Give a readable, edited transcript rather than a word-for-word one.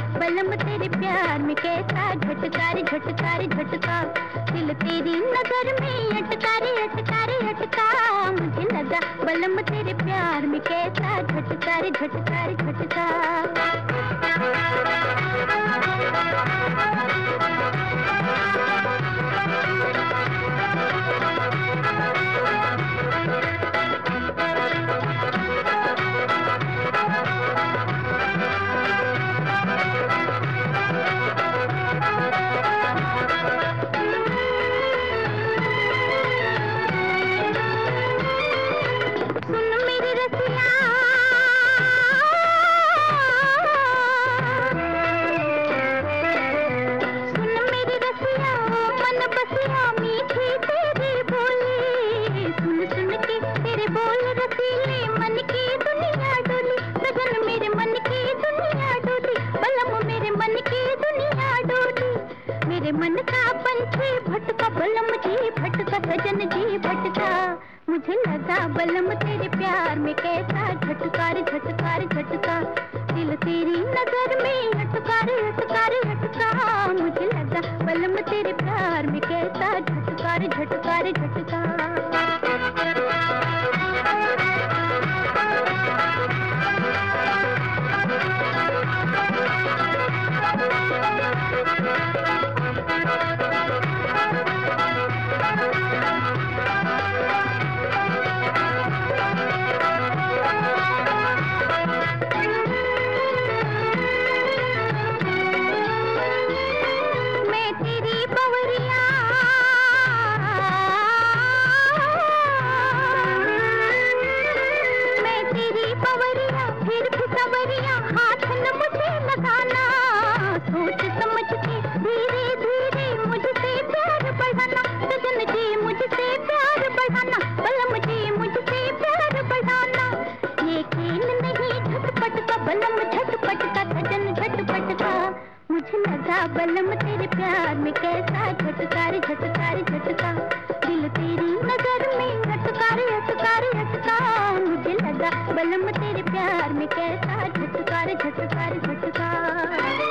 बलम तेरे प्यार में कैसा झटका रे झटका रे झटका। दिल तेरी नजर में अटका रे अटका रे अटका। मुझे लगा बलम तेरे प्यार में कैसा झटका रे झटका रे झटका। मन का पंछी भटका बलम जी भटका सजन जी भटका। मुझे लगा बलम तेरे प्यार में कैसा झटका रे झटका रे झटका। दिल तेरी नजर में अटका रे अटका रे अटका। मुझे लगा बलम तेरे प्यार में कैसा झटका रे झटका रे झटका। हाथ न मुझे लगाना, सोच समझ के धीरे धीरे मुझसे प्यार बढ़ाना। सजन जी मुझसे प्यार बढ़ाना, बलम जी मुझसे प्यार बढ़ाना। ये खेल नहीं झटपट का बलम झटपट का सजन झटपट का। मुझे लगा बलम तेरे प्यार में कैसा झटका रे झटका रे झटका। दिल तेरी नजर में अटका रे अटका रे अटका। मुझे लगा बलम तेरे प्यार में कैसा झटका रे झटका रे झटका।